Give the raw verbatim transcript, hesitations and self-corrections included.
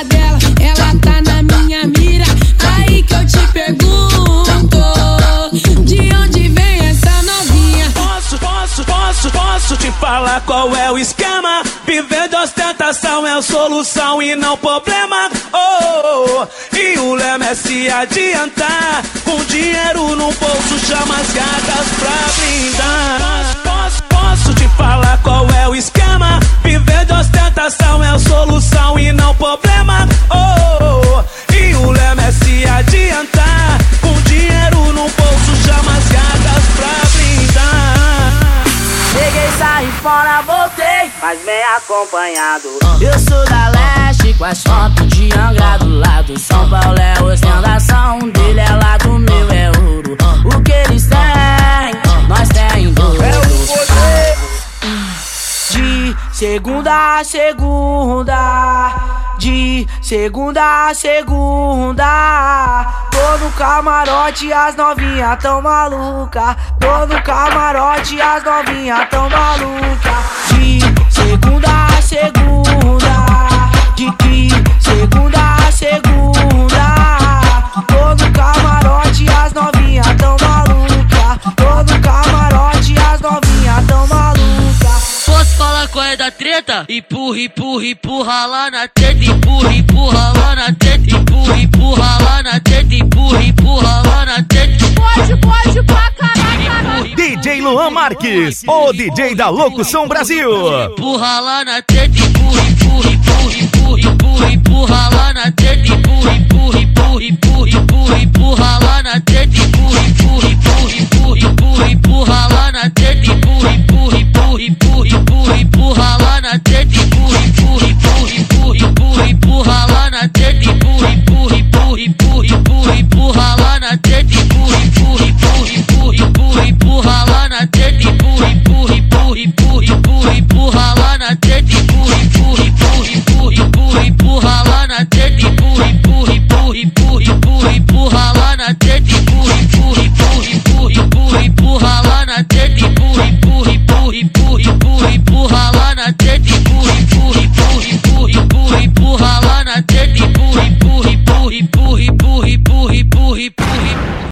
cara dela, ela tá na minha mira. Aí que eu te pergunto, de onde vem essa novinha? Posso, posso, posso, posso te falar qual é o esquema? Viver de ostentação é a solução e não problema. Oh, oh, e o lema é se adiantar. Com dinheiro no bolso chama as gatas pra brindar. Posso, posso te falar qual é o esquema? Viver de ostentação é a solução e não problema. Oh, oh, e o lema é se adiantar. Com dinheiro no bolso chama as gatas pra brindar. Cheguei, saí fora, voltei, mas bem acompanhado. Eu sou da leste, com as fotos de Angra do lado. São Paulo é ostentação, um dele é lá do meu é ouro. O que eles têm, nós tem em dobro. É o poder. De segunda a segunda, de segunda a segunda, tô no camarote, as novinha tão maluca. Tô no camarote, as novinha tão maluca. De segunda a segunda, de, de segunda a segunda, tô no camarote, as novinha tão maluca. Tô no camarote, as novinha tão maluca. Posso falar qual é da treta? Empurra, empurra, empurra lá na teta. Empurra, empurra lá na teta. Empurra, empurra lá na teta. Empurra, empurra lá na teta. Pode, pode pra caralho. D J Luan Marques, o D J da Locução Brasil. Empurra lá na teta. Empurra, empurra, empurra, empurra, empurra, empurra lá na teta. Empurra, empurra, empurra, empurra, empurra, empurra lá na teta.